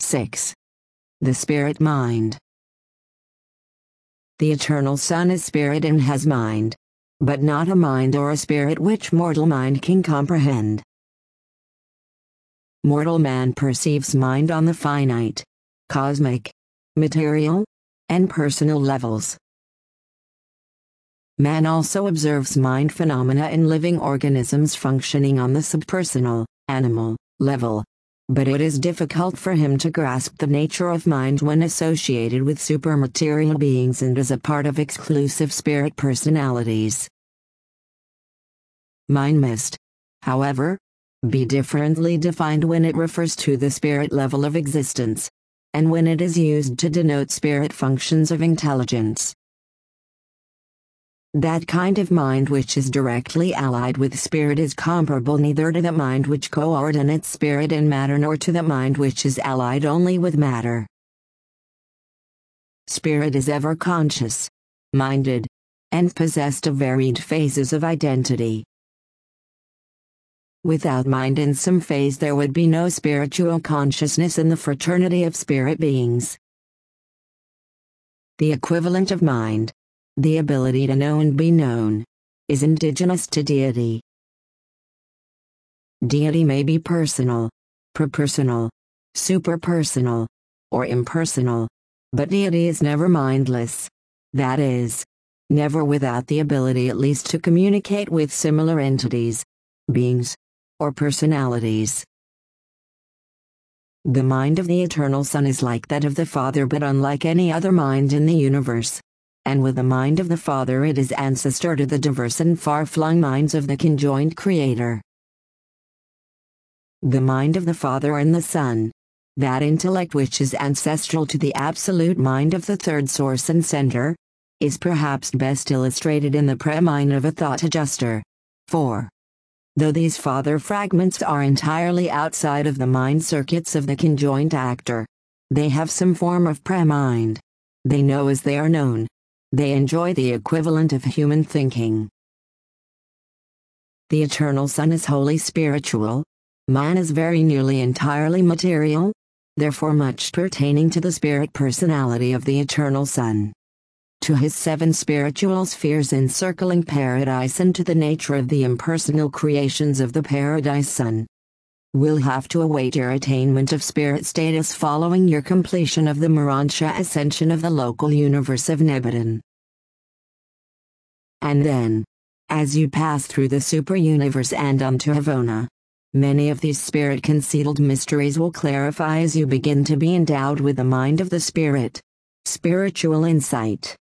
6. The Spirit Mind. The Eternal Son is spirit and has mind, but not a mind or a spirit which mortal mind can comprehend. Mortal man perceives mind on the finite, cosmic, material, and personal levels. Man also observes mind phenomena in living organisms functioning on the subpersonal, animal, level. But it is difficult for him to grasp the nature of mind when associated with supermaterial beings and as a part of exclusive spirit personalities. Mind must, however, be differently defined when it refers to the spirit level of existence, and when it is used to denote spirit functions of intelligence. That kind of mind which is directly allied with spirit is comparable neither to the mind which coordinates spirit and matter nor to the mind which is allied only with matter. Spirit is ever conscious, minded, and possessed of varied phases of identity. Without mind in some phase there would be no spiritual consciousness in the fraternity of spirit beings. The equivalent of mind, the ability to know and be known, is indigenous to deity. Deity may be personal, propersonal, superpersonal, or impersonal, but deity is never mindless, that is, never without the ability at least to communicate with similar entities, beings, or personalities. The mind of the Eternal Son is like that of the Father but unlike any other mind in the universe. And with the mind of the Father it is ancestor to the diverse and far-flung minds of the conjoined Creator. The mind of the Father and the Son, that intellect which is ancestral to the absolute mind of the third source and center, is perhaps best illustrated in the pre-mind of a thought adjuster. 4. Though these Father fragments are entirely outside of the mind circuits of the conjoined actor, they have some form of pre-mind. They know as they are known. They enjoy the equivalent of human thinking. The Eternal Son is wholly spiritual. Man is very nearly entirely material, therefore much pertaining to the spirit personality of the Eternal Son. To his 7 spiritual spheres encircling paradise and to the nature of the impersonal creations of the Paradise Son. We'll have to await your attainment of spirit status following your completion of the Morontia ascension of the local universe of Nebadon. And then, as you pass through the super-universe and onto Havona, many of these spirit-concealed mysteries will clarify as you begin to be endowed with the mind of the Spirit. Spiritual insight.